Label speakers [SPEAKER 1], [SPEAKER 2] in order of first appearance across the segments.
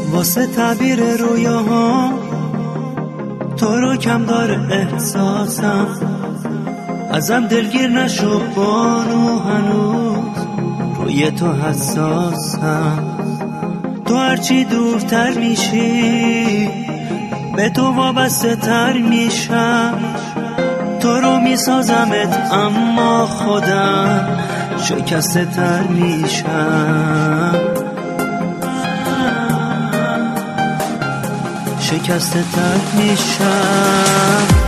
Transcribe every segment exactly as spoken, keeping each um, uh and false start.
[SPEAKER 1] واسه تعبیر رویاها تو رو کم داره احساسم، ازم دلگیر نشو بانو، هنوز روی تو حساسم. تو هرچی دورتر میشی به تو وابسته تر میشم، تو رو میسازمت اما خودم شکسته تر میشم، شکسته تر میشم.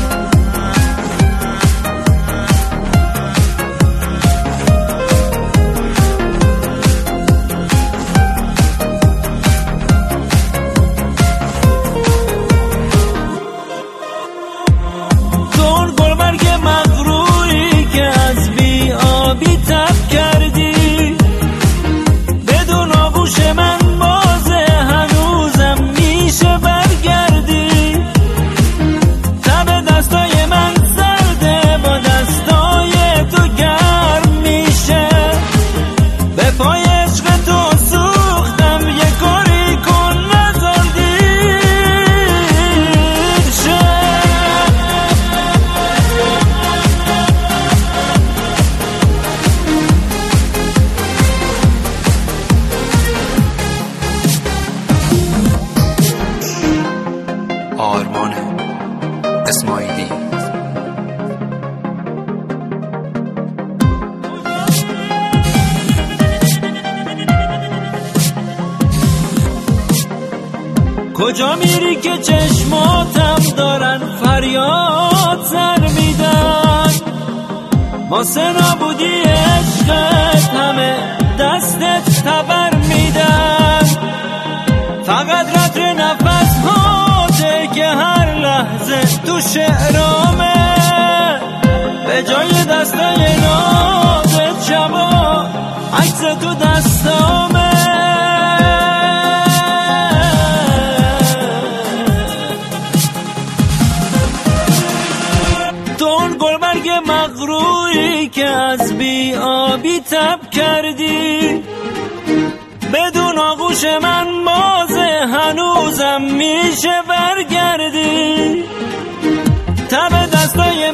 [SPEAKER 2] آرمان اسماعیلی.
[SPEAKER 1] کجا میری که چشماتم دارن فریاد سر میدن، واسه نابودی عشقت همه دستت تبر میدن، فقط رطر نفس هاته که هر لحظه تو شعرامه، به جای دستای نازت شبا عکس تو دستامه. تو اون گلبرگ مغروری که از بی آبی تب کردی، بدون آغوش من بازه هنوزم میشه برگردی، تب دستای